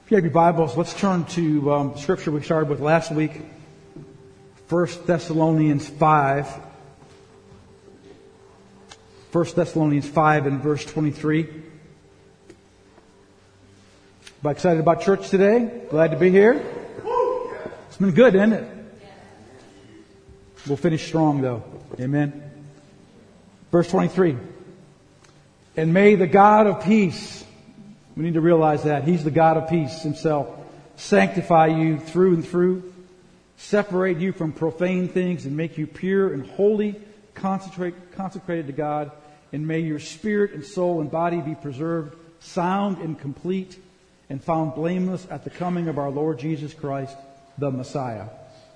If you have your Bibles, let's turn to the scripture we started with last week, 1 Thessalonians 5. 1 Thessalonians 5 and verse 23. Everybody excited about church today? Glad to be here? It's been good, isn't it? We'll finish strong, though. Amen. Verse 23. And may the God of peace, we need to realize that He's the God of peace Himself, sanctify you through and through, separate you from profane things, and make you pure and holy, consecrated to God. And may your spirit and soul and body be preserved, sound and complete, and found blameless at the coming of our Lord Jesus Christ, the Messiah.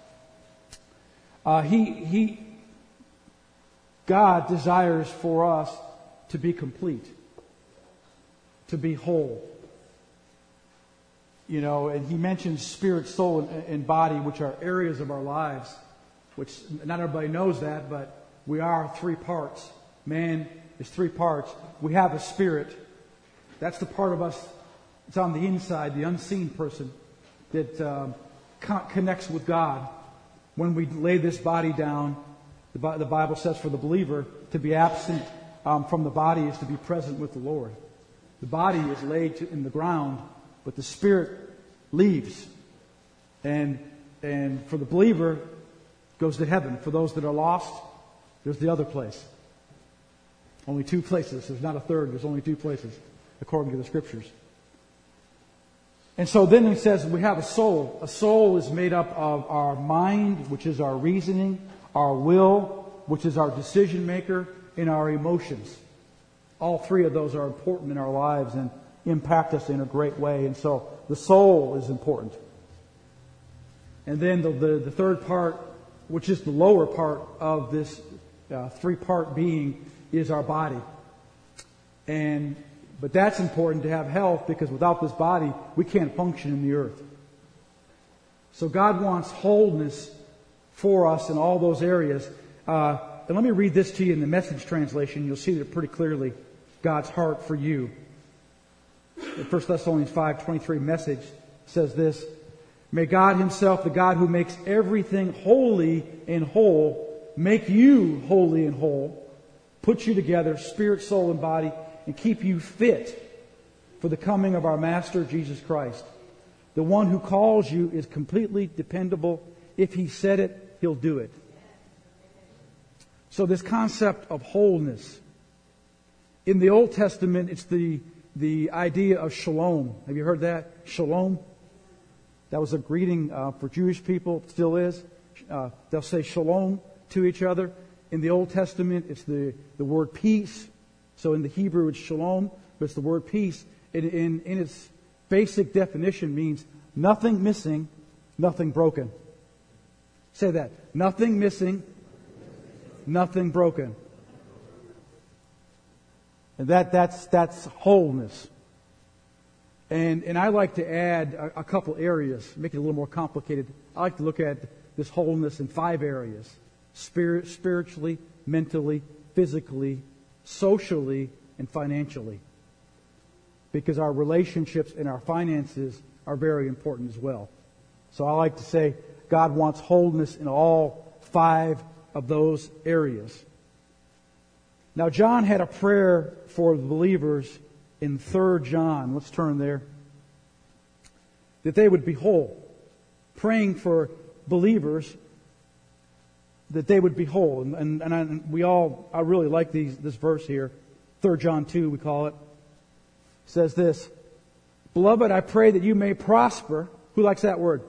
God desires for us to be complete, to be whole. You know, and He mentions spirit, soul, and body, which are areas of our lives, which not everybody knows that, but we are three parts. Man is three parts. We have a spirit. That's the part of us that's on the inside, the unseen person that connects with God. When we lay this body down, the Bible says for the believer, to be absent from the body is to be present with the Lord. The body is laid in the ground, but the spirit leaves. And for the believer, goes to heaven. For those that are lost, there's the other place. Only two places. There's not a third. There's only two places, according to the Scriptures. And so then it says we have a soul. A soul is made up of our mind, which is our reasoning, our will, which is our decision maker, and our emotions. All three of those are important in our lives and impact us in a great way. And so the soul is important. And then the third part, which is the lower part of this three-part being, is our body. But that's important to have health, because without this body, we can't function in the earth. So God wants wholeness for us in all those areas. And let me read this to you in the Message translation. You'll see that pretty clearly, God's heart for you. In 1 Thessalonians 5:23 Message says this: May God Himself, the God who makes everything holy and whole, make you holy and whole, put you together, spirit, soul, and body, and keep you fit for the coming of our Master Jesus Christ. The one who calls you is completely dependable. If He said it, He'll do it. So this concept of wholeness. In the Old Testament, it's the idea of shalom. Have you heard that? Shalom. That was a greeting for Jewish people. It still is. They'll say shalom to each other. In the Old Testament, it's the word peace. So in the Hebrew, it's shalom, but it's the word peace. In its basic definition means nothing missing, nothing broken. Say that. Nothing missing, nothing broken. And that's wholeness. And I like to add a couple areas, make it a little more complicated. I like to look at this wholeness in 5 areas: spiritually, mentally, physically, socially, and financially. Because our relationships and our finances are very important as well. So I like to say God wants wholeness in all 5 of those areas. Now, John had a prayer for the believers in 3 John. Let's turn there. That they would be whole. Praying for believers that they would be whole. I really like this verse here. 3 John 2, we call it. It says this: Beloved, I pray that you may prosper. Who likes that word?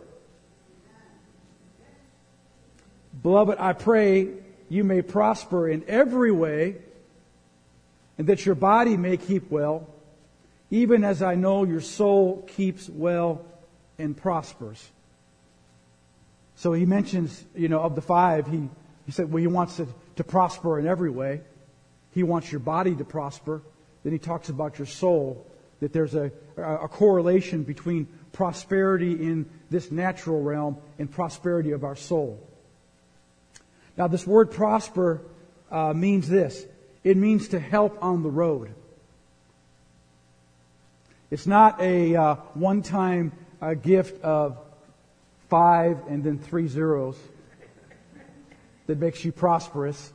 Beloved, I pray you may prosper in every way, and that your body may keep well, even as I know your soul keeps well and prospers. So he mentions, of the 5, he said, well, he wants to prosper in every way. He wants your body to prosper. Then he talks about your soul, that there's a correlation between prosperity in this natural realm and prosperity of our soul. Now, this word prosper means this. It means to help on the road. It's not a one-time gift of 5 and then 3 zeros that makes you prosperous.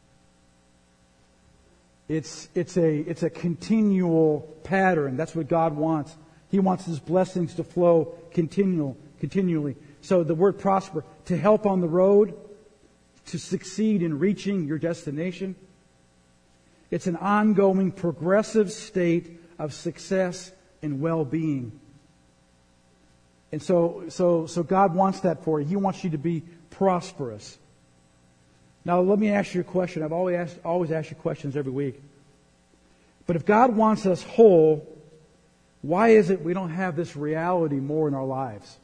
It's a continual pattern. That's what God wants. He wants His blessings to flow continually. So the word prosper, to help on the road, to succeed in reaching your destination. It's an ongoing, progressive state of success and well-being. And so God wants that for you. He wants you to be prosperous. Now, let me ask you a question. I've always asked you questions every week. But if God wants us whole, why is it we don't have this reality more in our lives?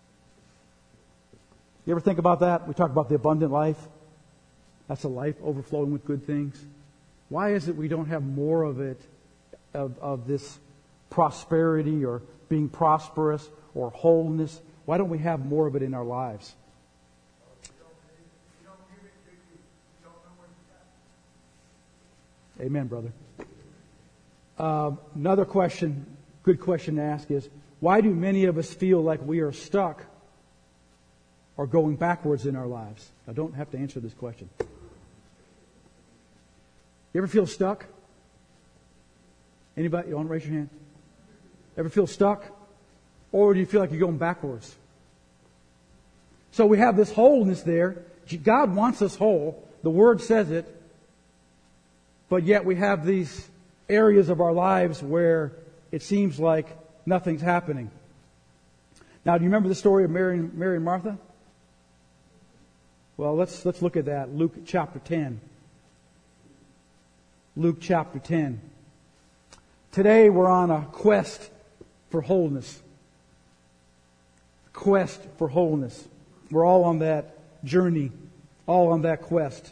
You ever think about that? We talk about the abundant life. That's a life overflowing with good things. Why is it we don't have more of it, of this prosperity or being prosperous or wholeness? Why don't we have more of it in our lives? Amen, brother. Another question, good question to ask is, why do many of us feel like we are stuck or going backwards in our lives? I don't have to answer this question. You ever feel stuck? Anybody? You want to raise your hand? Ever feel stuck? Or do you feel like you're going backwards? So we have this wholeness there. God wants us whole. The Word says it. But yet we have these areas of our lives where it seems like nothing's happening. Now, do you remember the story of Mary and Martha? Well, let's look at that. Luke chapter 10. Luke chapter 10. Today we're on a quest for wholeness. Quest for wholeness. We're all on that journey, all on that quest.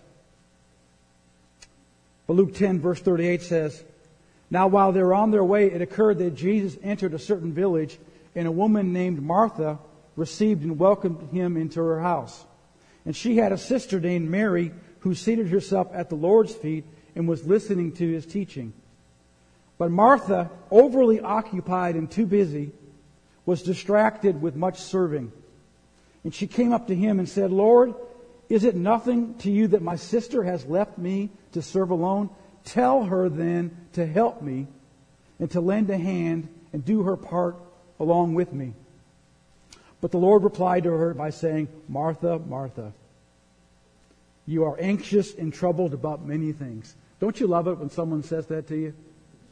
But Luke 10 verse 38 says, "Now while they were on their way, it occurred that Jesus entered a certain village, and a woman named Martha received and welcomed Him into her house. And she had a sister named Mary, who seated herself at the Lord's feet and was listening to His teaching. But Martha, overly occupied and too busy, was distracted with much serving. And she came up to Him and said, 'Lord, is it nothing to you that my sister has left me to serve alone? Tell her then to help me and to lend a hand and do her part along with me.' But the Lord replied to her by saying, 'Martha, Martha, you are anxious and troubled about many things.'" Don't you love it when someone says that to you?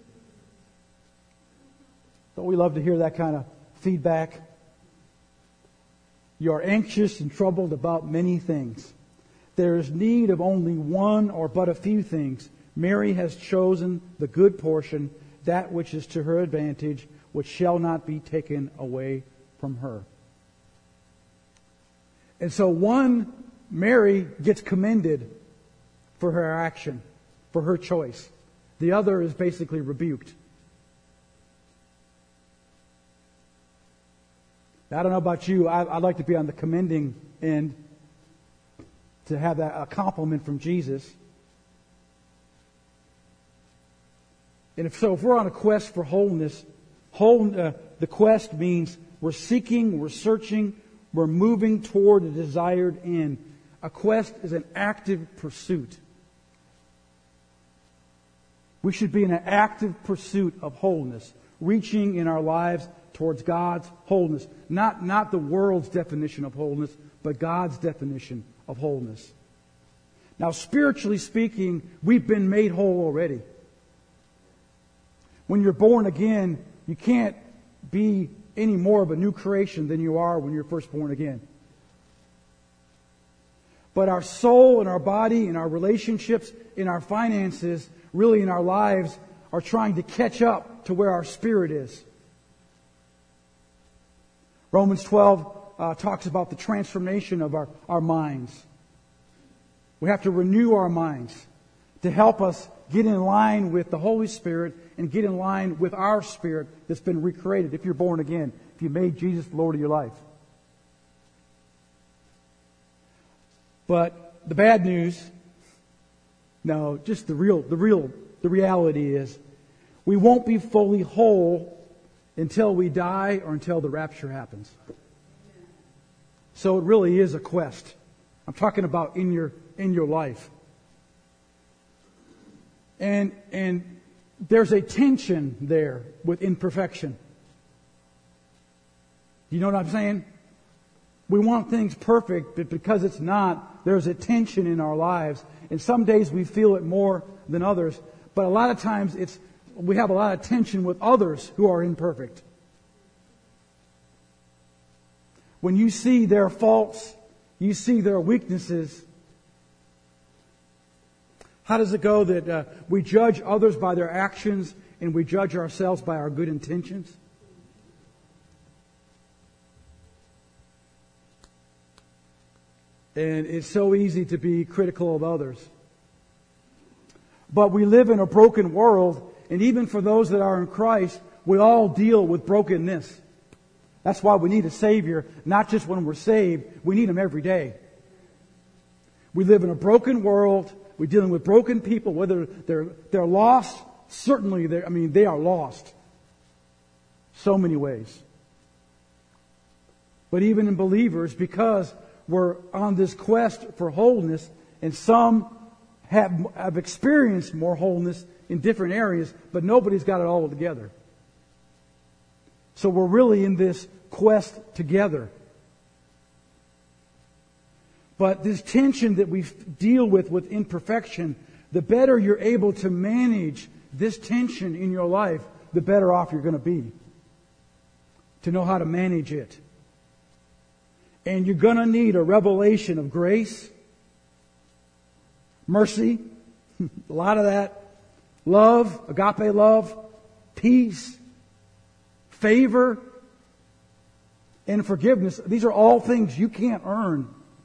Don't we love to hear that kind of feedback? You are anxious and troubled about many things. There is need of only one or but a few things. Mary has chosen the good portion, that which is to her advantage, which shall not be taken away from her. And so Mary gets commended for her action, for her choice. The other is basically rebuked. Now, I don't know about you. I'd like to be on the commending end, to have a compliment from Jesus. And if we're on a quest for wholeness, the quest means we're seeking, we're searching, we're moving toward a desired end. A quest is an active pursuit. We should be in an active pursuit of wholeness, reaching in our lives towards God's wholeness. Not the world's definition of wholeness, but God's definition of wholeness. Now, spiritually speaking, we've been made whole already. When you're born again, you can't be any more of a new creation than you are when you're first born again. But our soul and our body and our relationships and our finances, really in our lives, are trying to catch up to where our spirit is. Romans 12 talks about the transformation of our minds. We have to renew our minds to help us get in line with the Holy Spirit and get in line with our spirit that's been recreated if you're born again, if you made Jesus the Lord of your life. But the bad news, no, just the reality is, we won't be fully whole until we die or until the rapture happens. So it really is a quest. I'm talking about in your life. And there's a tension there with imperfection. You know what I'm saying? We want things perfect, but because it's not, there's a tension in our lives. And some days we feel it more than others. But a lot of times we have a lot of tension with others who are imperfect. When you see their faults, you see their weaknesses. How does it go that we judge others by their actions and we judge ourselves by our good intentions? And it's so easy to be critical of others. But we live in a broken world, and even for those that are in Christ, we all deal with brokenness. That's why we need a Savior, not just when we're saved. We need Him every day. We live in a broken world. We're dealing with broken people, whether they're lost. Certainly, they are lost. So many ways. But even in believers, because we're on this quest for wholeness, and some have experienced more wholeness in different areas, but nobody's got it all together. So we're really in this quest together. But this tension that we deal with imperfection, the better you're able to manage this tension in your life, the better off you're going to be. To know how to manage it. And you're going to need a revelation of grace, mercy, a lot of that, love, agape love, peace, favor, and forgiveness. These are all things you can't earn.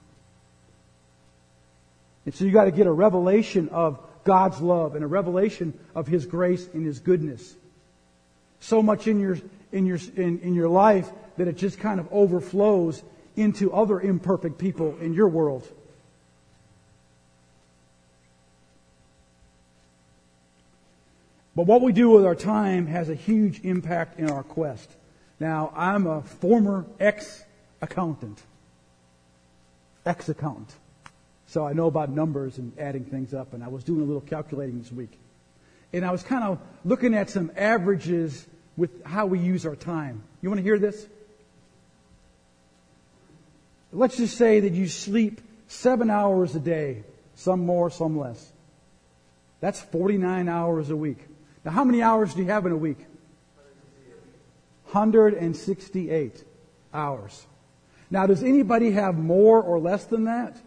And so you got to get a revelation of God's love and a revelation of His grace and His goodness. So much in your life that it just kind of overflows into other imperfect people in your world. But what we do with our time has a huge impact in our quest. Now, I'm a former ex-accountant. So I know about numbers and adding things up, and I was doing a little calculating this week. And I was kind of looking at some averages with how we use our time. You want to hear this? Let's just say that you sleep 7 hours a day, some more, some less. That's 49 hours a week. Now, how many hours do you have in a week? 168 hours. Now, does anybody have more or less than that?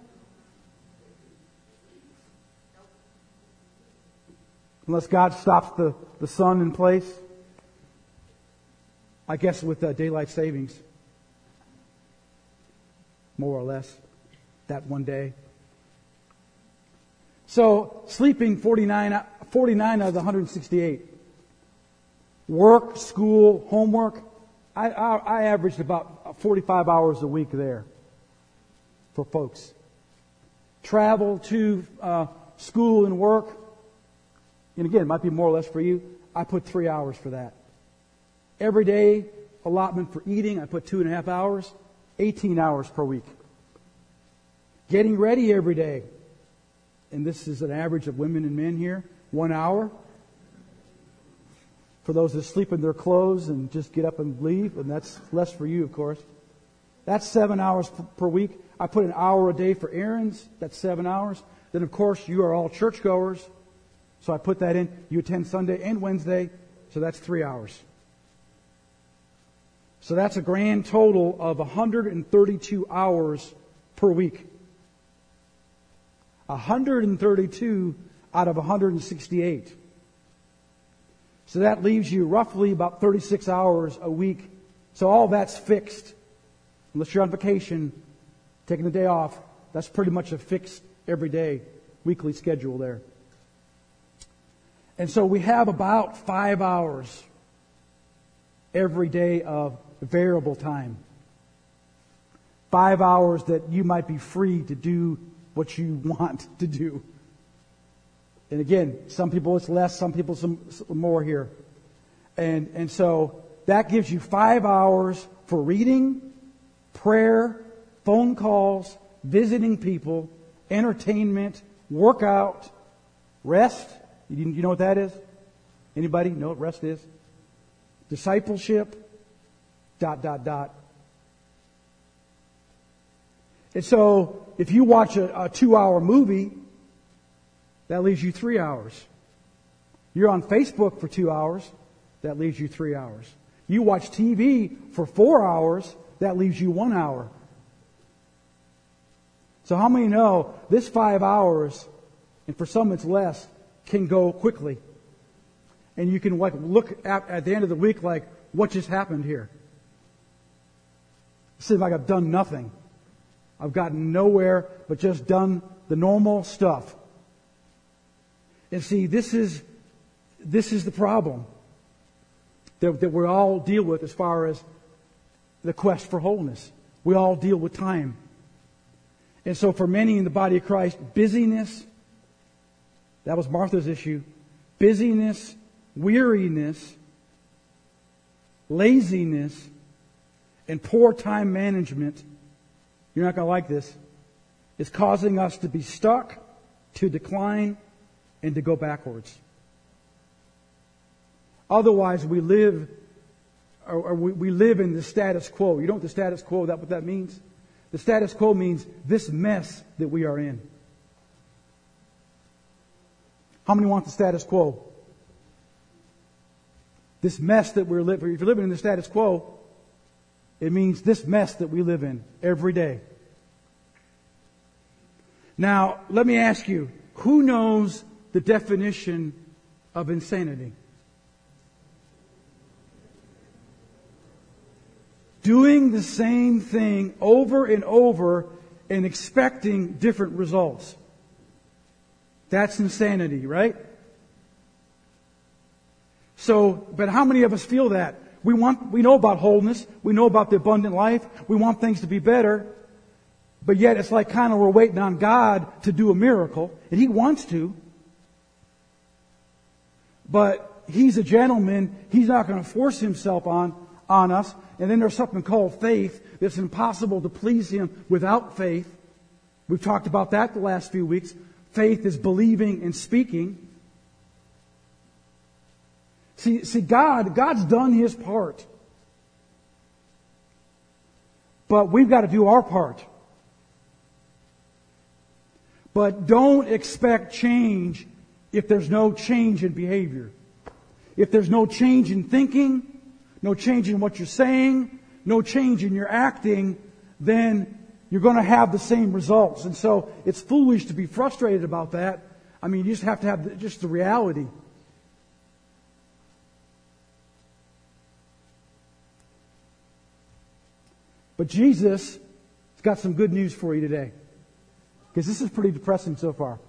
Unless God stops the sun in place. I guess with daylight savings. More or less. That one day. So, sleeping 49 out of the 168. Work, school, homework. I averaged about 45 hours a week there for folks. Travel to school and work. And again, it might be more or less for you. I put 3 hours for that. Every day, allotment for eating, I put 2.5 hours. 18 hours per week. Getting ready every day. And this is an average of women and men here. 1 hour. For those that sleep in their clothes and just get up and leave. And that's less for you, of course. That's 7 hours per week. I put an hour a day for errands. That's 7 hours. Then, of course, you are all churchgoers. So I put that in. You attend Sunday and Wednesday. So that's 3 hours. So that's a grand total of 132 hours per week. 132 out of 168. So that leaves you roughly about 36 hours a week. So all that's fixed. Unless you're on vacation, taking the day off, that's pretty much a fixed everyday weekly schedule there. And so we have about 5 hours every day of variable time. 5 hours that you might be free to do what you want to do. And again, some people it's less, some people some more here. And so that gives you 5 hours for reading, prayer, phone calls, visiting people, entertainment, workout, rest. You know what that is? Anybody know what rest is? Discipleship, ... And so, if you watch a 2-hour movie, that leaves you 3 hours. You're on Facebook for 2 hours, that leaves you 3 hours. You watch TV for 4 hours, that leaves you 1 hour. So how many know this 5 hours, and for some it's less, can go quickly? And you can look at the end of the week like, what just happened here? It seems like I've done nothing. I've gotten nowhere but just done the normal stuff. And see, this is the problem that we all deal with as far as the quest for wholeness. We all deal with time. And so for many in the body of Christ, busyness, that was Martha's issue, busyness, weariness, laziness, and poor time management, you're not going to like this, is causing us to be stuck, to decline, and to go backwards. Otherwise, we live in the status quo. You know what the status quo, what that means? The status quo means this mess that we are in. How many want the status quo? This mess that we're living, if you're living in the status quo, it means this mess that we live in every day. Now, let me ask you, who knows the definition of insanity? Doing the same thing over and over and expecting different results. That's insanity, right? So, but how many of us feel that? We know about wholeness. We know about the abundant life. We want things to be better. But yet it's like kind of we're waiting on God to do a miracle. And He wants to. But He's a gentleman. He's not going to force Himself on us. And then there's something called faith. It's impossible to please Him without faith. We've talked about that the last few weeks. Faith is believing and speaking. See, God's done His part. But we've got to do our part. But don't expect change if there's no change in behavior. If there's no change in thinking, no change in what you're saying, no change in your acting, then you're going to have the same results. And so it's foolish to be frustrated about that. I mean, you just have to have just the reality. But Jesus has got some good news for you today. Because this is pretty depressing so far.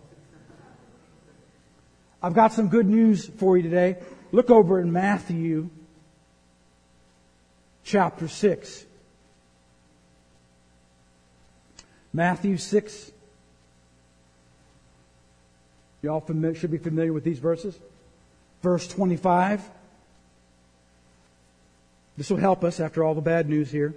I've got some good news for you today. Look over in Matthew chapter 6. Matthew 6. You all should be familiar with these verses. Verse 25. This will help us after all the bad news here.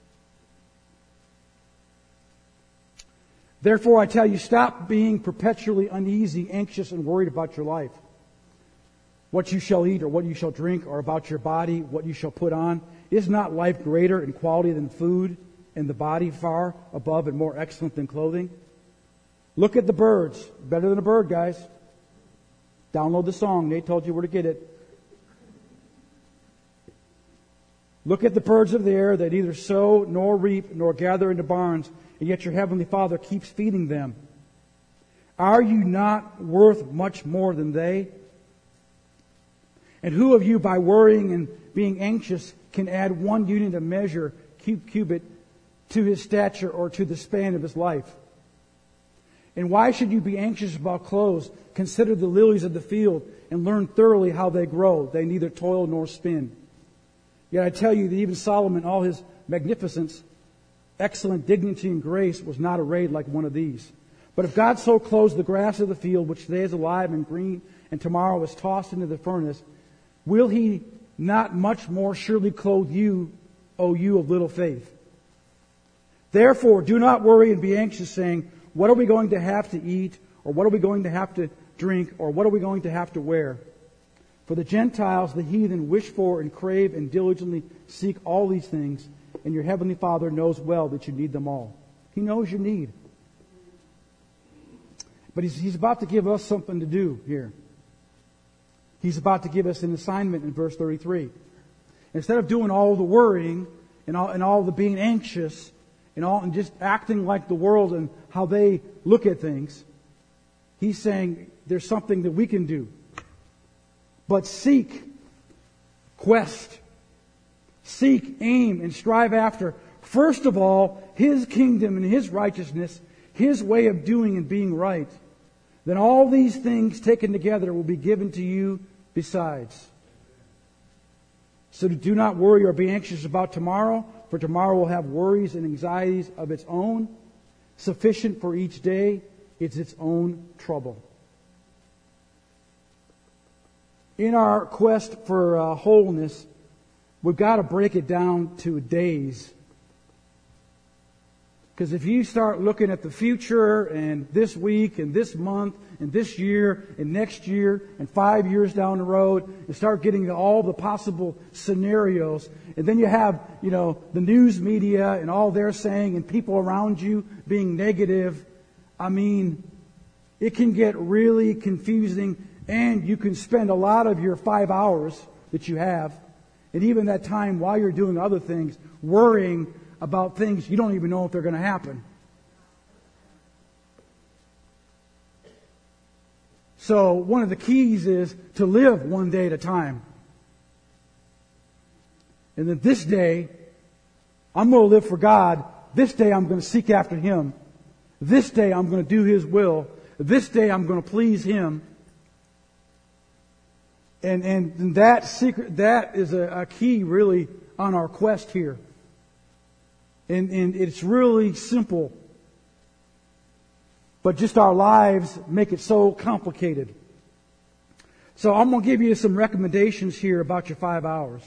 Therefore, I tell you, stop being perpetually uneasy, anxious, and worried about your life. What you shall eat or what you shall drink, or about your body, what you shall put on. Is not life greater in quality than food, and the body far above and more excellent than clothing? Look at the birds. Better than a bird, guys. Download the song. Nate told you where to get it. Look at the birds of the air that neither sow nor reap nor gather into barns, and yet your heavenly Father keeps feeding them. Are you not worth much more than they? And who of you, by worrying and being anxious, can add 1 unit of measure, cubit, to his stature or to the span of his life? And why should you be anxious about clothes? Consider the lilies of the field and learn thoroughly how they grow. They neither toil nor spin. Yet I tell you that even Solomon, all his magnificence, excellent dignity and grace, was not arrayed like one of these. But if God so clothes the grass of the field, which today is alive and green, and tomorrow is tossed into the furnace, will He not much more surely clothe you, O you of little faith. Therefore, do not worry and be anxious, saying, what are we going to have to eat? Or what are we going to have to drink? Or what are we going to have to wear? For the Gentiles, the heathen, wish for and crave and diligently seek all these things, and your heavenly Father knows well that you need them all. He knows your need. But He's about to give us something to do here. He's about to give us an assignment in verse 33. Instead of doing all the worrying and all the being anxious and just acting like the world and how they look at things, He's saying there's something that we can do. But seek, quest, seek, aim, and strive after, first of all, His kingdom and His righteousness, His way of doing and being right. Then all these things taken together will be given to you besides. So do not worry or be anxious about tomorrow, for tomorrow will have worries and anxieties of its own. Sufficient for each day is its own trouble. In our quest for wholeness, we've got to break it down to days. Because if you start looking at the future and this week and this month and this year and next year and 5 years down the road and start getting all the possible scenarios, and then you have, the news media and all they're saying and people around you being negative, it can get really confusing, and you can spend a lot of your 5 hours that you have, and even that time while you're doing other things, worrying about things you don't even know if they're going to happen. So one of the keys is to live one day at a time. And then this day, I'm going to live for God. This day I'm going to seek after Him. This day I'm going to do His will. This day I'm going to please Him. And that secret, that is a key really on our quest here. And it's really simple. But just our lives make it so complicated. So I'm going to give you some recommendations here about your 5 hours.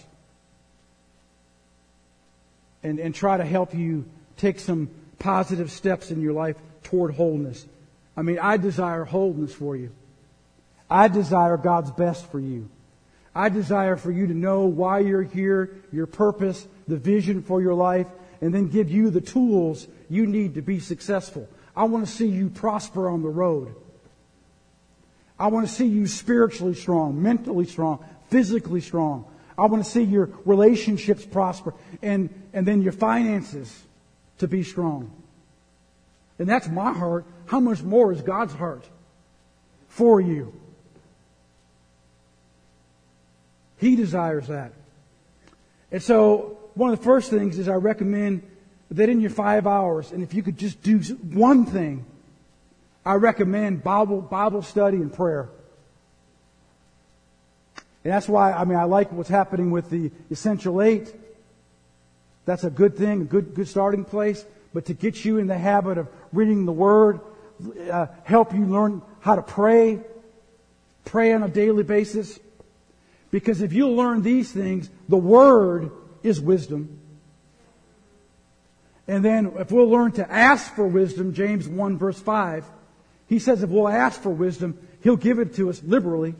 And try to help you take some positive steps in your life toward wholeness. I desire wholeness for you. I desire God's best for you. I desire for you to know why you're here, your purpose, the vision for your life, and then give you the tools you need to be successful. I want to see you prosper on the road. I want to see you spiritually strong, mentally strong, physically strong. I want to see your relationships prosper and then your finances to be strong. And that's my heart. How much more is God's heart for you? He desires that. And so one of the first things is I recommend that in your 5 hours, and if you could just do one thing, I recommend Bible study and prayer. And that's why, I like what's happening with the Essential 8. That's a good thing, a good starting place. But to get you in the habit of reading the Word, help you learn how to pray on a daily basis. Because if you learn these things, the Word is wisdom. And then if we'll learn to ask for wisdom, James 1 verse 5, he says if we'll ask for wisdom, He'll give it to us liberally.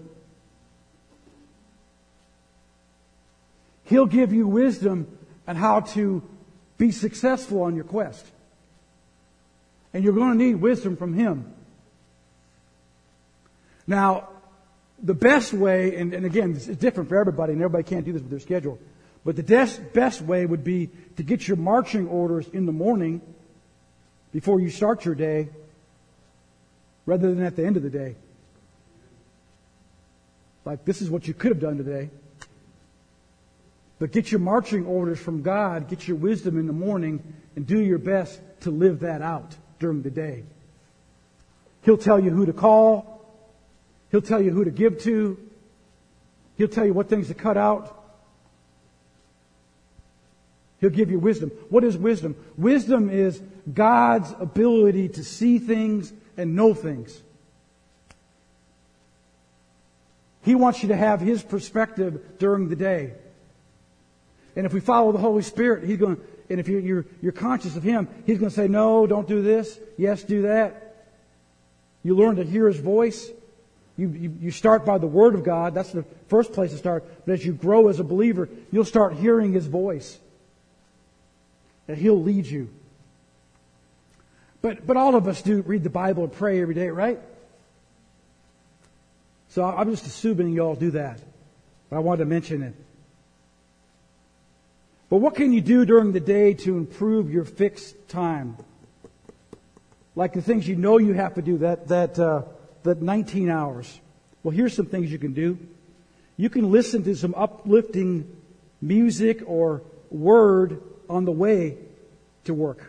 He'll give you wisdom on how to be successful on your quest. And you're going to need wisdom from Him. Now, the best way, and again, it's different for everybody, and everybody can't do this with their schedule, but the best way would be to get your marching orders in the morning before you start your day, rather than at the end of the day. Like, this is what you could have done today. But get your marching orders from God, get your wisdom in the morning, and do your best to live that out during the day. He'll tell you who to call. He'll tell you who to give to. He'll tell you what things to cut out. He'll give you wisdom. What is wisdom? Wisdom is God's ability to see things and know things. He wants you to have His perspective during the day. And if we follow the Holy Spirit, He's going. And if you're conscious of Him, He's going to say, "No, don't do this. Yes, do that." You learn to hear His voice. You start by the Word of God. That's the first place to start. But as you grow as a believer, you'll start hearing His voice, and He'll lead you. But all of us do read the Bible and pray every day, right? So I'm just assuming you all do that. But I wanted to mention it. But what can you do during the day to improve your fixed time? Like the things you know you have to do, that 19 hours. Well, here's some things you can do. You can listen to some uplifting music or word on the way to work.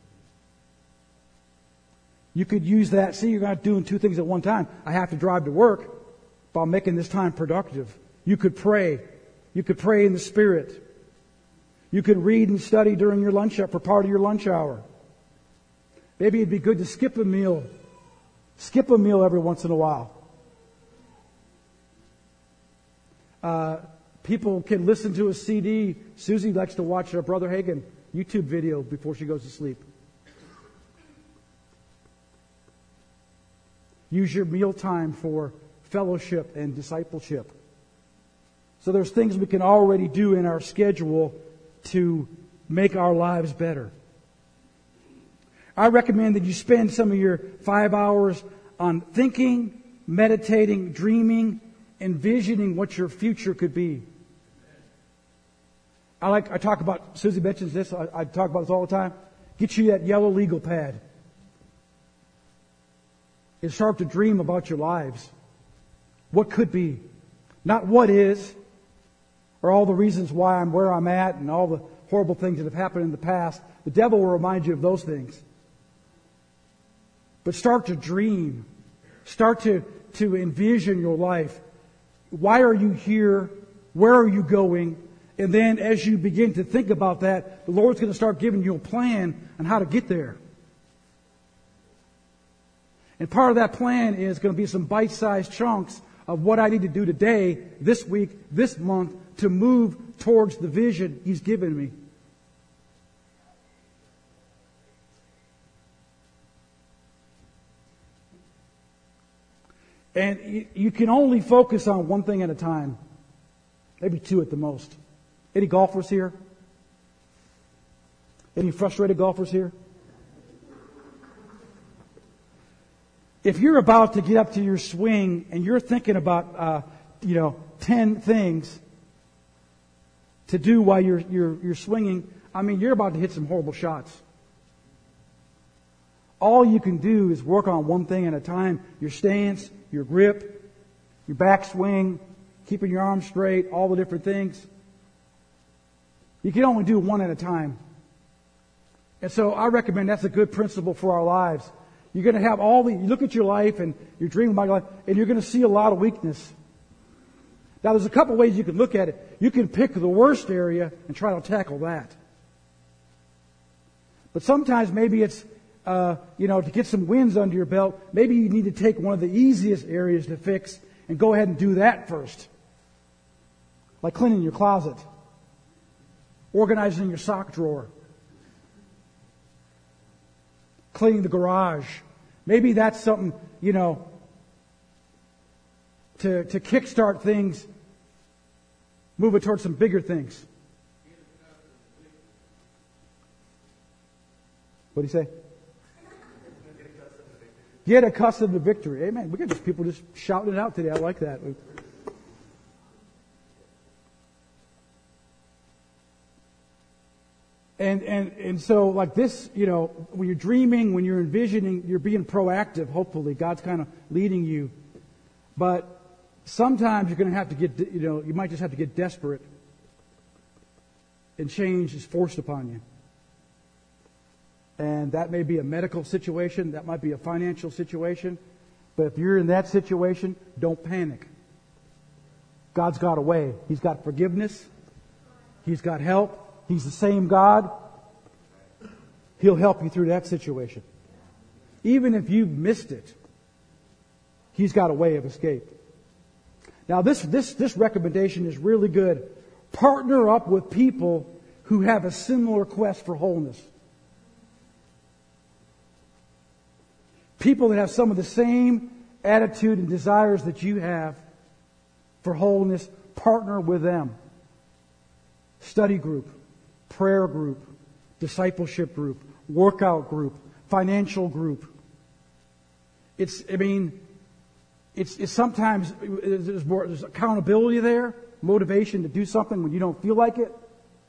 You could use that. See, you're not doing two things at one time. I have to drive to work, but I'm making this time productive. You could pray. You could pray in the Spirit. You could read and study during your lunch hour, for part of your lunch hour. Maybe it'd be good to skip a meal. Skip a meal every once in a while. People can listen to a CD. Susie likes to watch her Brother Hagin YouTube video before she goes to sleep. Use your meal time for fellowship and discipleship. So there's things we can already do in our schedule to make our lives better. I recommend that you spend some of your 5 hours on thinking, meditating, dreaming, envisioning what your future could be. I talk about, Susie mentions this, I talk about this all the time. Get you that yellow legal pad. And start to dream about your lives. What could be. Not what is, or all the reasons why I'm where I'm at and all the horrible things that have happened in the past. The devil will remind you of those things. But start to dream. Start to envision your life. Why are you here? Where are you going? And then as you begin to think about that, the Lord's going to start giving you a plan on how to get there. And part of that plan is going to be some bite-sized chunks of what I need to do today, this week, this month, to move towards the vision He's given me. And you can only focus on one thing at a time. Maybe two at the most. Any golfers here? Any frustrated golfers here? If you're about to get up to your swing and you're thinking about, 10 things to do while you're swinging, you're about to hit some horrible shots. All you can do is work on one thing at a time. Your stance, your grip, your backswing, keeping your arms straight, all the different things. You can only do one at a time. And so I recommend that's a good principle for our lives. You're going to have you look at your life and you're dreaming about your life, and you're going to see a lot of weakness. Now, there's a couple ways you can look at it. You can pick the worst area and try to tackle that. But sometimes maybe it's, to get some wins under your belt, maybe you need to take one of the easiest areas to fix and go ahead and do that first. Like cleaning your closet, organizing your sock drawer, cleaning the garage. Maybe that's something, to kickstart things, move it towards some bigger things. What do you say? Get accustomed to victory. Amen. We got just people just shouting it out today. I like that. And so like this, when you're dreaming, when you're envisioning, you're being proactive, hopefully. God's kind of leading you. But sometimes you're going to have to get, you might just have to get desperate. And change is forced upon you. And that may be a medical situation. That might be a financial situation. But if you're in that situation, don't panic. God's got a way. He's got forgiveness. He's got help. He's the same God. He'll help you through that situation. Even if you've missed it, He's got a way of escape. Now, this recommendation is really good Partner up with people who have a similar quest for wholeness. People that have some of the same attitude and desires that you have for wholeness, partner with them. Study group, prayer group, discipleship group, workout group, financial group. It's sometimes there's accountability there, motivation to do something when you don't feel like it.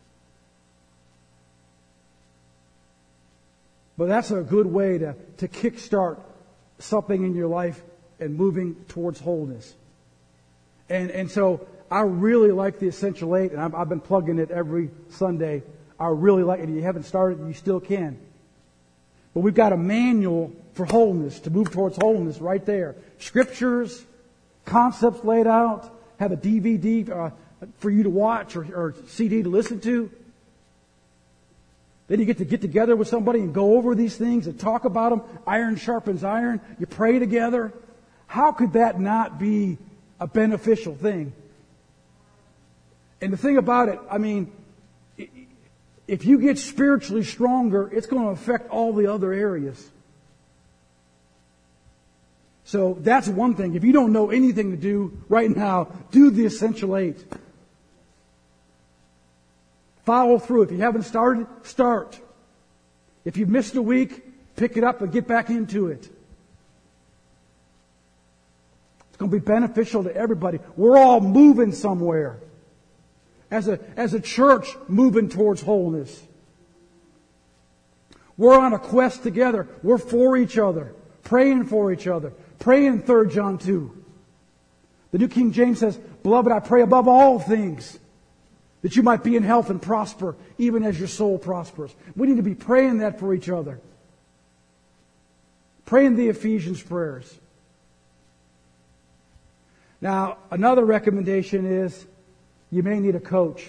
But that's a good way to kickstart something in your life and moving towards wholeness. And so I really like the Essential 8, and I've been plugging it every Sunday. I really like it. If you haven't started, you still can. But we've got a manual for wholeness, to move towards wholeness right there. Scriptures, concepts laid out, have a DVD for you to watch or CD to listen to. Then you get to get together with somebody and go over these things and talk about them. Iron sharpens iron. You pray together. How could that not be a beneficial thing? And the thing about it, I mean, if you get spiritually stronger, it's going to affect all the other areas. So that's one thing. If you don't know anything to do right now, do the Essential 8. Follow through. If you haven't started, start. If you've missed a week, pick it up and get back into it. It's going to be beneficial to everybody. We're all moving somewhere. As a church, moving towards wholeness. We're on a quest together. We're for each other. Praying for each other. Praying 3 John 2. The New King James says, "Beloved, I pray above all things, that you might be in health and prosper, even as your soul prospers." We need to be praying that for each other. Praying the Ephesians prayers. Now, another recommendation is, you may need a coach.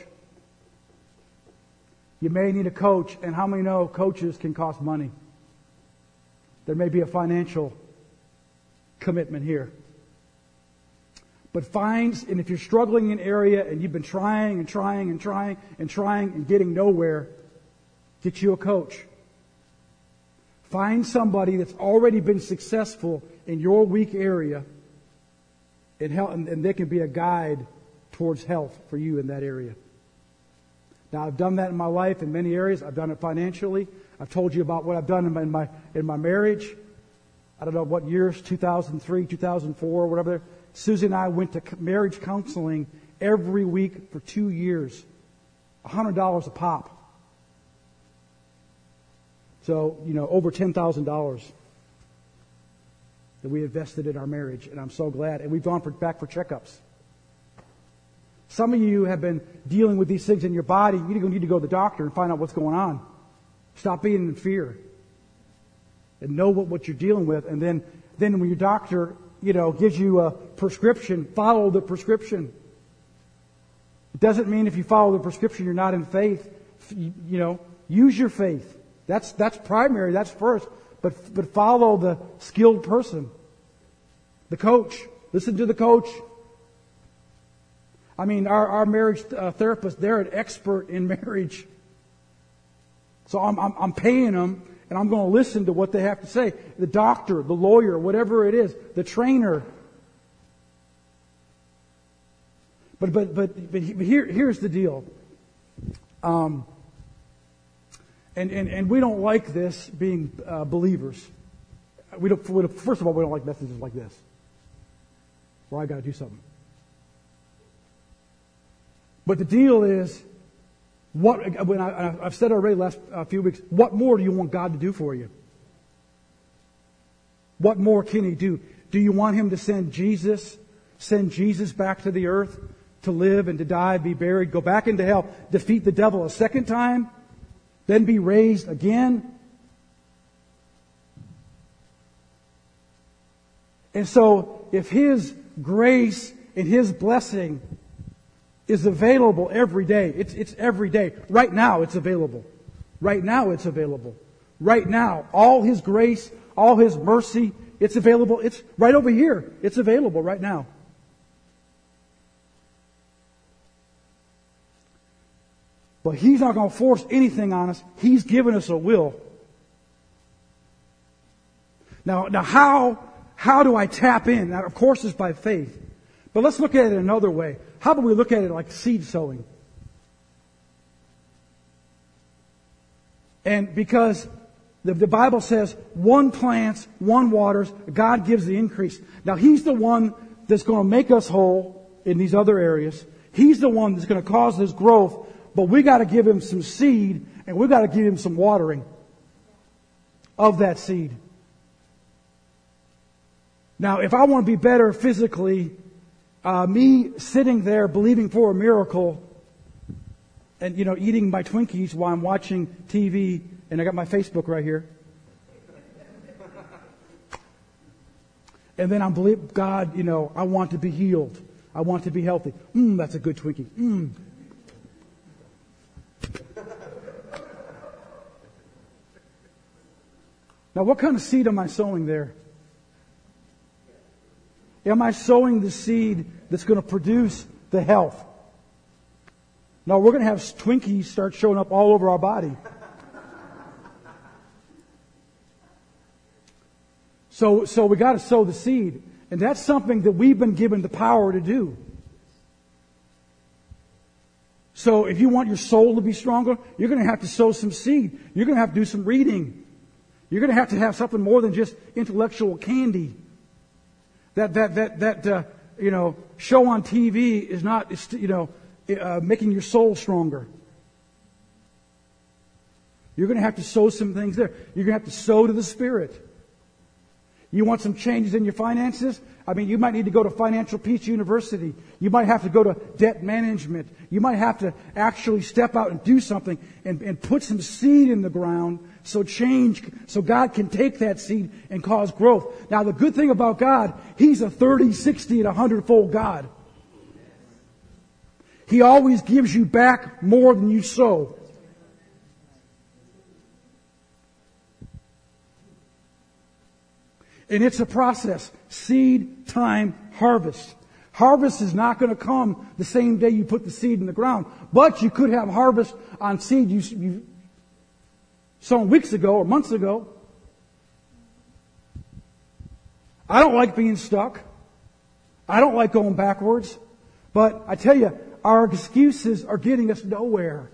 You may need a coach, and how many know coaches can cost money? There may be a financial commitment here. But and if you're struggling in an area and you've been trying and getting nowhere, get you a coach. Find somebody that's already been successful in your weak area and they can be a guide towards health for you in that area. Now, I've done that in my life in many areas. I've done it financially. I've told you about what I've done in my marriage. I don't know what years, 2003, 2004, whatever. Susie and I went to marriage counseling every week for 2 years. $100 a pop. So, over $10,000 that we invested in our marriage, and I'm so glad. And we've gone back for checkups. Some of you have been dealing with these things in your body. You need to go to the doctor and find out what's going on. Stop being in fear. And know what you're dealing with. And then when your doctor, gives you a prescription, follow the prescription. It doesn't mean if you follow the prescription you're not in faith. Use your faith. That's primary, that's first. But follow the skilled person. The coach. Listen to the coach. I mean, our marriage therapist, they're an expert in marriage. So I'm paying them, and I'm going to listen to what they have to say. The doctor, the lawyer, whatever it is, the trainer. But here's the deal. And we don't like this being believers. First of all, we don't like messages like this, where I got to do something. But the deal is, I've said already last few weeks, what more do you want God to do for you? What more can He do? Do you want Him to send Jesus back to the earth to live and to die, be buried, go back into hell, defeat the devil a second time, then be raised again? And so, if His grace and His blessing is available every day. It's every day. Right now it's available. Right now it's available. Right now, all His grace, all His mercy, it's available. It's right over here. It's available right now. But He's not going to force anything on us. He's given us a will. Now how do I tap in? Now, of course, it's by faith. But let's look at it another way. How about we look at it like seed sowing? And because the Bible says, one plants, one waters, God gives the increase. Now, He's the one that's going to make us whole in these other areas. He's the one that's going to cause this growth. But we got to give Him some seed, and we got to give Him some watering of that seed. Now, if I want to be better physically, me sitting there believing for a miracle and, eating my Twinkies while I'm watching TV, and I got my Facebook right here. And then I'm believing, God, I want to be healed. I want to be healthy. That's a good Twinkie. Now, what kind of seed am I sowing there? Am I sowing the seed that's going to produce the health? No, we're going to have Twinkies start showing up all over our body. So we got to sow the seed. And that's something that we've been given the power to do. So if you want your soul to be stronger, you're going to have to sow some seed. You're going to have to do some reading. You're going to have something more than just intellectual candy. That show on TV is not, making your soul stronger. You're going to have to sow some things there. You're going to have to sow to the Spirit. You want some changes in your finances? You might need to go to Financial Peace University. You might have to go to debt management. You might have to actually step out and do something and put some seed in the ground so God can take that seed and cause growth. Now, the good thing about God, He's a 30, 60, and 100-fold God. He always gives you back more than you sow. And it's a process. Seed, time, harvest. Harvest is not going to come the same day you put the seed in the ground. But you could have harvest on seed you sown weeks ago or months ago. I don't like being stuck. I don't like going backwards. But I tell you, our excuses are getting us nowhere.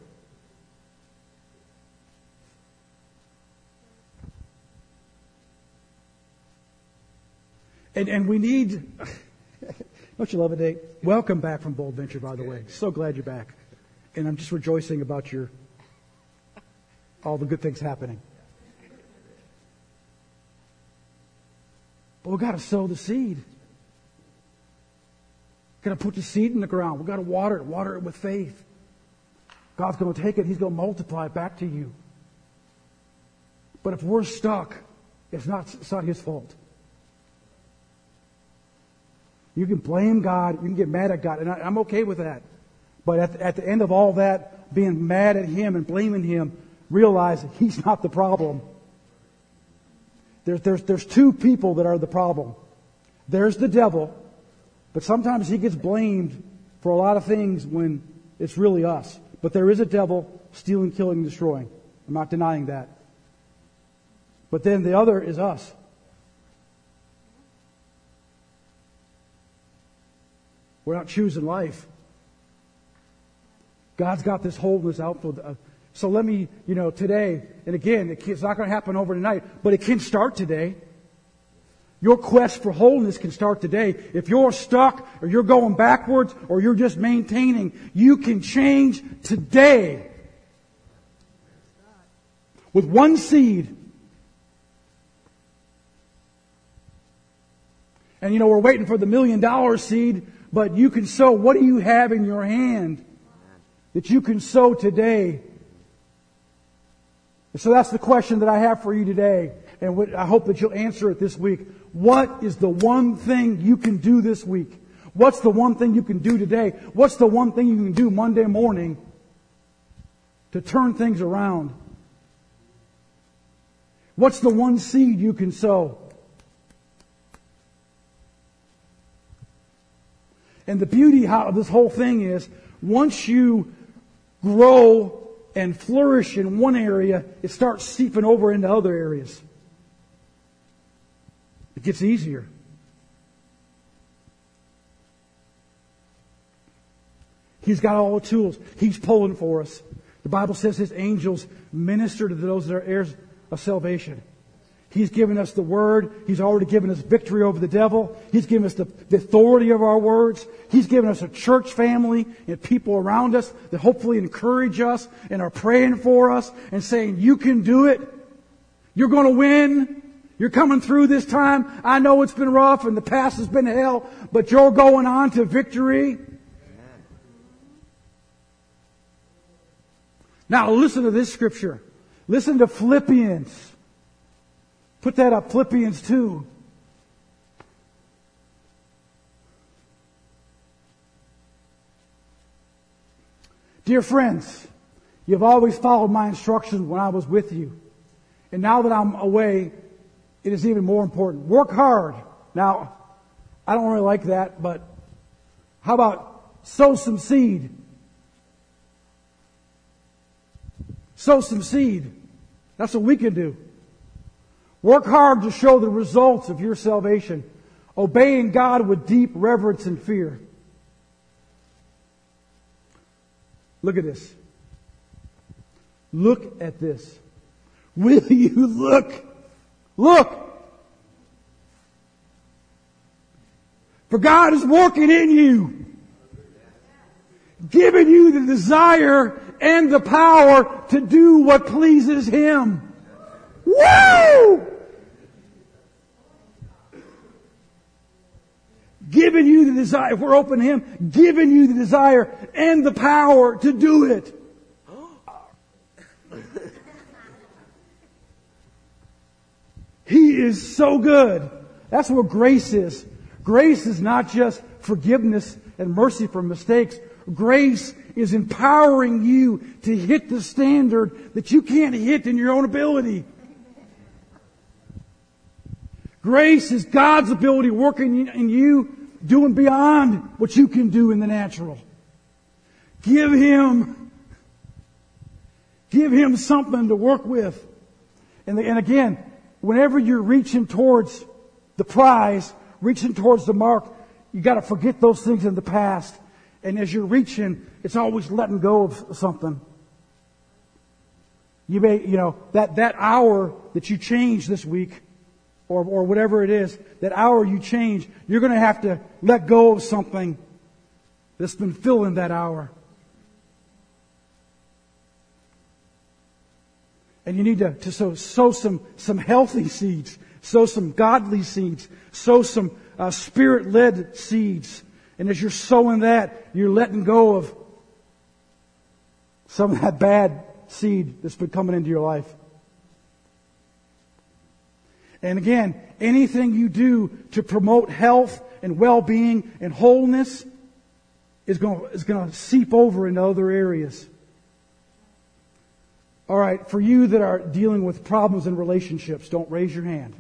And we need, don't you love it, Dave? Welcome back from Bold Venture, by the way. So glad you're back. And I'm just rejoicing about all the good things happening. But we've got to sow the seed. We've got to put the seed in the ground. We've got to water it with faith. God's going to take it. He's going to multiply it back to you. But if we're stuck, it's not His fault. You can blame God. You can get mad at God. And I'm okay with that. But at the end of all that, being mad at Him and blaming Him, realize He's not the problem. There's two people that are the problem. There's the devil. But sometimes he gets blamed for a lot of things when it's really us. But there is a devil stealing, killing, and destroying. I'm not denying that. But then the other is us. We're not choosing life. God's got this wholeness out for so let me, today, and again, it's not going to happen overnight, but it can start today. Your quest for wholeness can start today. If you're stuck, or you're going backwards, or you're just maintaining, you can change today. With one seed. And we're waiting for the $1 million seed, but you can sow. What do you have in your hand that you can sow today? And so that's the question that I have for you today. And I hope that you'll answer it this week. What is the one thing you can do this week? What's the one thing you can do today? What's the one thing you can do Monday morning to turn things around? What's the one seed you can sow? And the beauty of this whole thing is, once you grow and flourish in one area, it starts seeping over into other areas. It gets easier. He's got all the tools. He's pulling for us. The Bible says His angels minister to those that are heirs of salvation. He's given us the Word. He's already given us victory over the devil. He's given us the authority of our words. He's given us a church family and people around us that hopefully encourage us and are praying for us and saying, you can do it. You're going to win. You're coming through this time. I know it's been rough and the past has been hell, but you're going on to victory. Now listen to this scripture. Listen to Philippians. Put that up, Philippians 2. Dear friends, you've always followed my instructions when I was with you. And now that I'm away, it is even more important. Work hard. Now, I don't really like that, but how about sow some seed? Sow some seed. That's what we can do. Work hard to show the results of your salvation, obeying God with deep reverence and fear. Look at this. Look at this. Will you look? Look! For God is working in you, giving you the desire and the power to do what pleases Him. Woo! Giving you the desire, if we're open to Him, giving you the desire and the power to do it. He is so good. That's what grace is. Grace is not just forgiveness and mercy for mistakes. Grace is empowering you to hit the standard that you can't hit in your own ability. Grace is God's ability working in you, doing beyond what you can do in the natural. Give Him something to work with. And again, whenever you're reaching towards the prize, reaching towards the mark, you got to forget those things in the past. And as you're reaching, it's always letting go of something. You may, that hour that you change this week, or whatever it is, that hour you change, you're going to have to let go of something that's been filling that hour. And you need to sow some healthy seeds, sow some godly seeds, sow some Spirit-led seeds. And as you're sowing that, you're letting go of some of that bad seed that's been coming into your life. And again, anything you do to promote health and well-being and wholeness is going to seep over into other areas. All right, for you that are dealing with problems in relationships, don't raise your hand.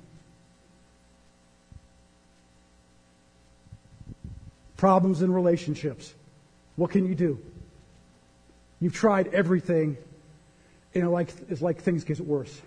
Problems in relationships. What can you do? You've tried everything, and it's like things get worse.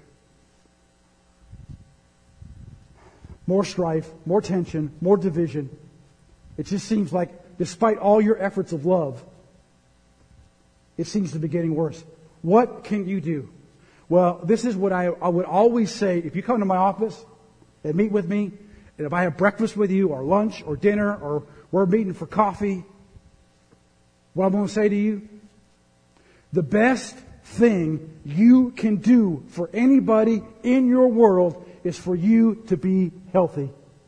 More strife, more tension, more division. It just seems like, despite all your efforts of love, it seems to be getting worse. What can you do? Well, this is what I would always say. If you come to my office and meet with me, and if I have breakfast with you, or lunch, or dinner, or we're meeting for coffee, what I'm going to say to you, the best thing you can do for anybody in your world is for you to be healthy.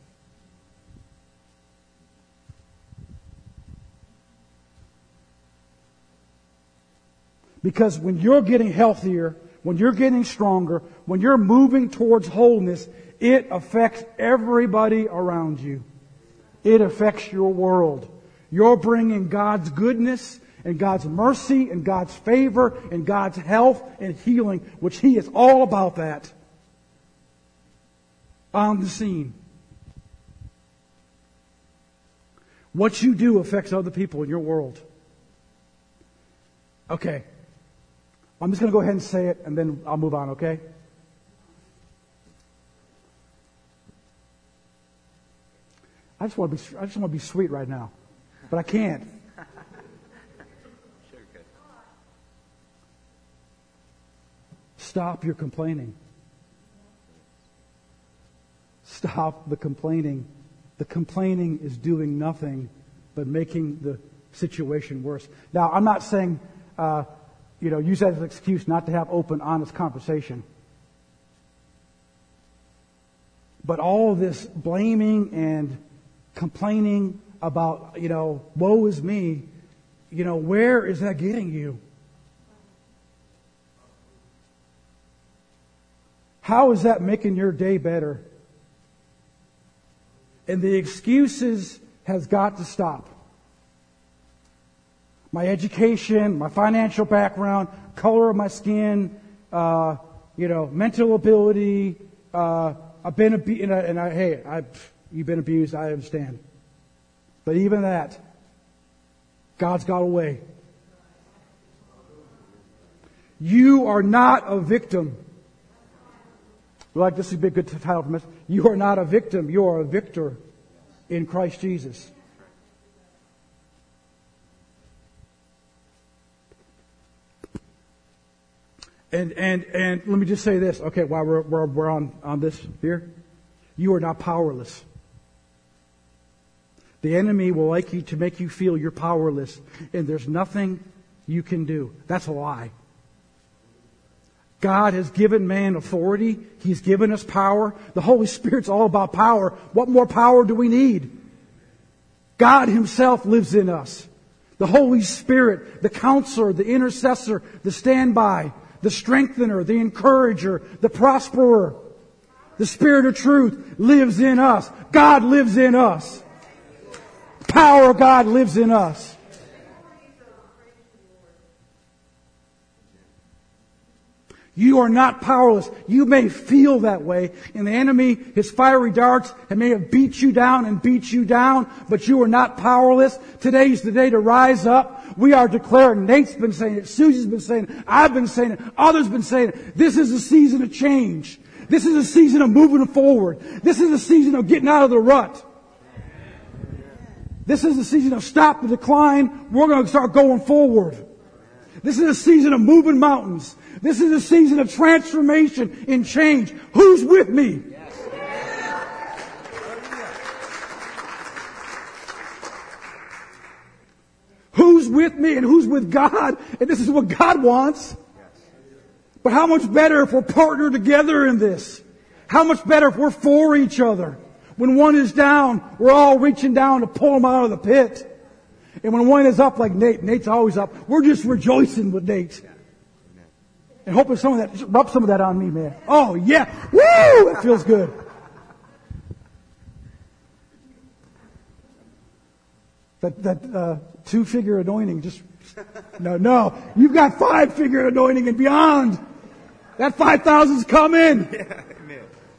Because when you're getting healthier, when you're getting stronger, when you're moving towards wholeness, it affects everybody around you. It affects your world. You're bringing God's goodness and God's mercy and God's favor and God's health and healing, which He is all about that, on the scene. What you do affects other people in your world. Okay, I'm just going to go ahead and say it, and then I'll move on, okay? I just want to be sweet right now, but I can't. Stop your complaining. Stop the complaining. The complaining is doing nothing but making the situation worse. Now, I'm not saying, use that as an excuse not to have open, honest conversation. But all of this blaming and complaining about, woe is me, where is that getting you? How is that making your day better? And the excuses has got to stop. My education, my financial background, color of my skin, mental ability. I've been you've been abused. I understand, but even that, God's got a way. You are not a victim. This would be a good title for this. You are not a victim. You are a victor in Christ Jesus. And let me just say this, okay, while we're on this here. You are not powerless. The enemy will like you to make you feel you're powerless and there's nothing you can do. That's a lie. God has given man authority. He's given us power. The Holy Spirit's all about power. What more power do we need? God Himself lives in us. The Holy Spirit, the counselor, the intercessor, the standby, the strengthener, the encourager, the prosperer, the Spirit of truth lives in us. God lives in us. Power of God lives in us. You are not powerless. You may feel that way. And the enemy, his fiery darts, may have beat you down, but you are not powerless. Today's the day to rise up. We are declaring, Nate's been saying it, Susie's been saying it, I've been saying it, others been saying it. This is a season of change. This is a season of moving forward. This is a season of getting out of the rut. This is a season of stop the decline. We're going to start going forward. This is a season of moving mountains. This is a season of transformation and change. Who's with me? Who's with me and who's with God? And this is what God wants. But how much better if we're partnered together in this? How much better if we're for each other? When one is down, we're all reaching down to pull them out of the pit. And when one is up like Nate's always up, we're just rejoicing with Nate. And hoping some of that, just rub some of that on me, man. Oh yeah. Woo! That feels good. That 2-figure anointing just, no. You've got 5-figure anointing and beyond. That 5,000's coming. Yeah, amen.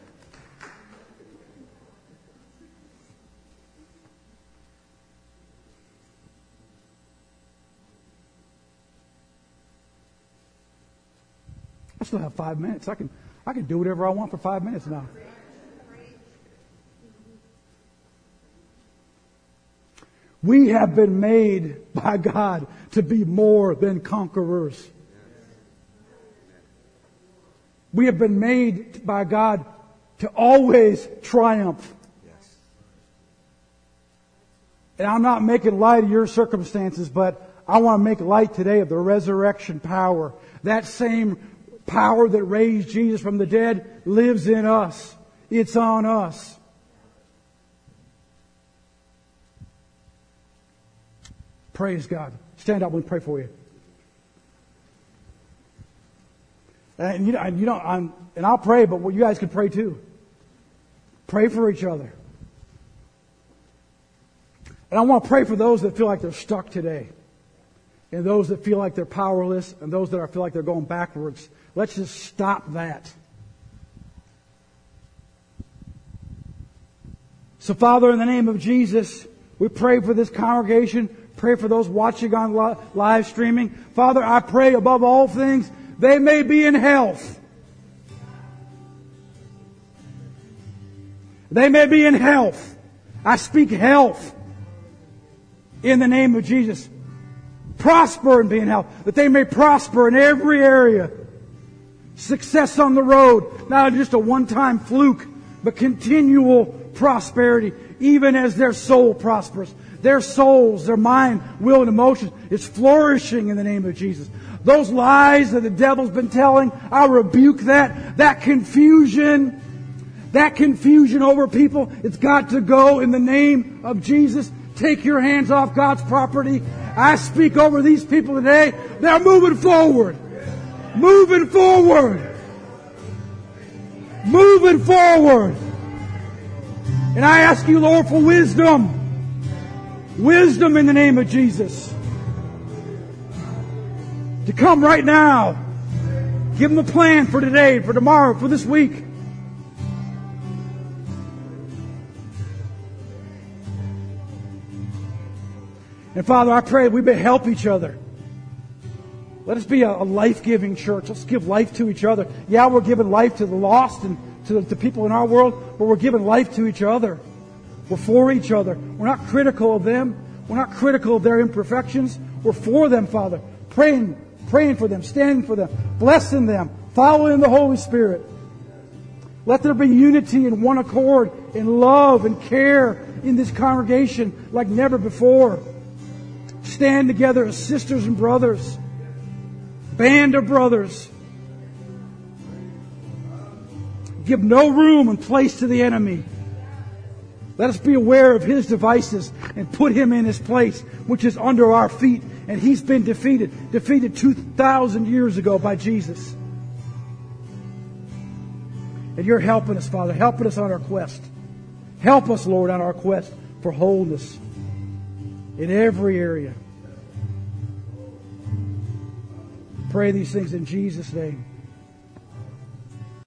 I still have 5 minutes. I can do whatever I want for 5 minutes now. We have been made by God to be more than conquerors. We have been made by God to always triumph. And I'm not making light of your circumstances, but I want to make light today of the resurrection power. That same power that raised Jesus from the dead lives in us. It's on us. Praise God. Stand up and pray for you. And I'll pray, but you guys can pray too. Pray for each other. And I want to pray for those that feel like they're stuck today. And those that feel like they're powerless. And those that feel like they're going backwards. Let's just stop that. So Father, in the name of Jesus, we pray for this congregation. Pray for those watching on live streaming. Father, I pray above all things They may be in health. They may be in health. I speak health in the name of Jesus. Prosper and be in health. That they may prosper in every area. Success on the road. Not just a one-time fluke, but continual prosperity. Even as their soul prospers. Their souls, their mind, will, and emotions is flourishing in the name of Jesus. Those lies that the devil's been telling, I rebuke that. That confusion over people, it's got to go in the name of Jesus. Take your hands off God's property. I speak over these people today. They're moving forward. Moving forward. Moving forward. And I ask you, Lord, for wisdom. Wisdom in the name of Jesus. To come right now. Give them a plan for today, for tomorrow, for this week. And Father, I pray we may help each other. Let us be a life-giving church. Let's give life to each other. Yeah, we're giving life to the lost and to the people in our world, but we're giving life to each other. We're for each other. We're not critical of them. We're not critical of their imperfections. We're for them, Father. Praying for them, standing for them, blessing them, following the Holy Spirit. Let there be unity and one accord and love and care in this congregation like never before. Stand together as sisters and brothers. Band of brothers. Give no room and place to the enemy. Let us be aware of his devices and put him in his place, which is under our feet. And he's been defeated. Defeated 2,000 years ago by Jesus. And you're helping us, Father. Helping us on our quest. Help us, Lord, on our quest for wholeness in every area. Pray these things in Jesus' name.